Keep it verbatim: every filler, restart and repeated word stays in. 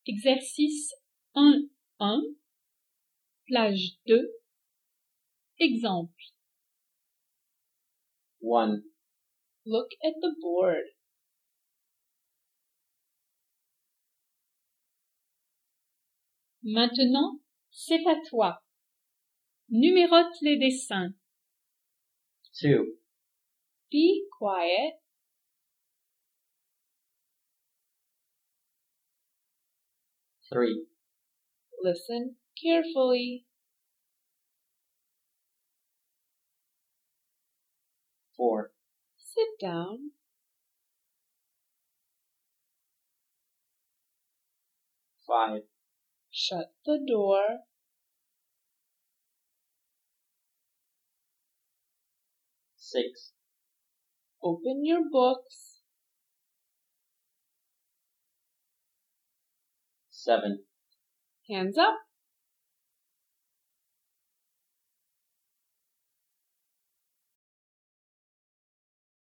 Exercice un un, plage deux. Exemple. one. Look at the board. Maintenant, c'est à toi. Numérote les dessins. two. Be quiet. three. Listen carefully. four. Sit down. five. Shut the door. six. Open your books. seven. Hands up.